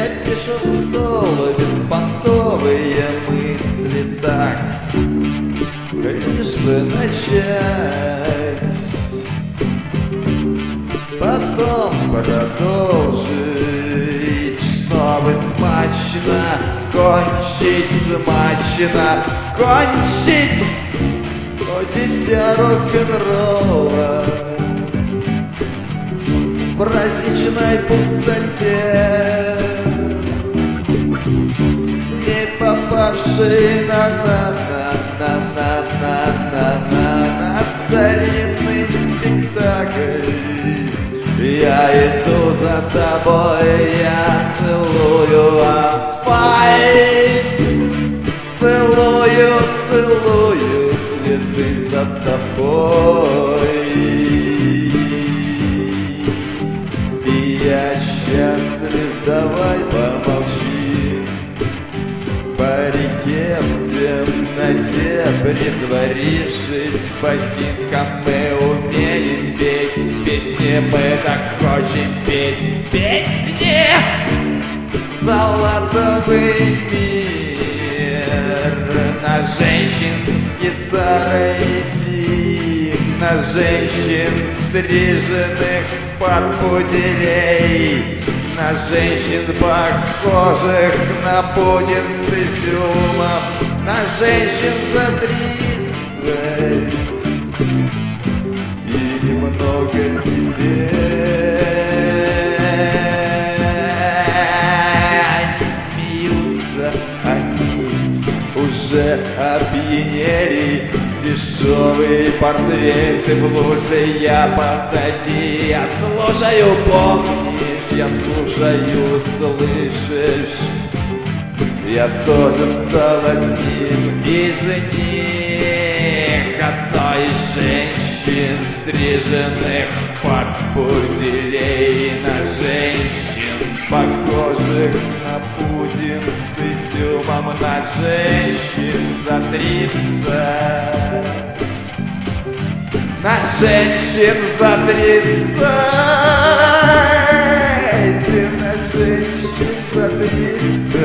Я пишу в стол беспонтовые мысли так, лишь бы начать, потом продолжить, чтобы смачно кончить, смачно кончить. О, дитя рок-н-ролла в праздничной пустоте, не попавший на старинный спектакль. Я иду за тобой, я целую асфальт, целую, целую следы за тобой. И я счастлив, давай помолчи. По реке в темноте, притворившись ботинком, мы умеем петь песни, мы так хотим петь песни. Салатовый мир, на женщин с гитарой идти, на женщин, стриженных под пуделей, на женщин, похожих на пудинг с изюмом, на женщин за 30 и немного тебе. Они смеются, они уже опьянели. Дешевый портвейн ты в луже, я позади. Я слушаю, помнишь, я слушаю, слышишь. Я тоже стал одним из них, одной из женщин, стриженных под пуделей, на женщин, похожих на пудинг с изюмом, на женщин за 30, на женщин за 30, на женщин за 30.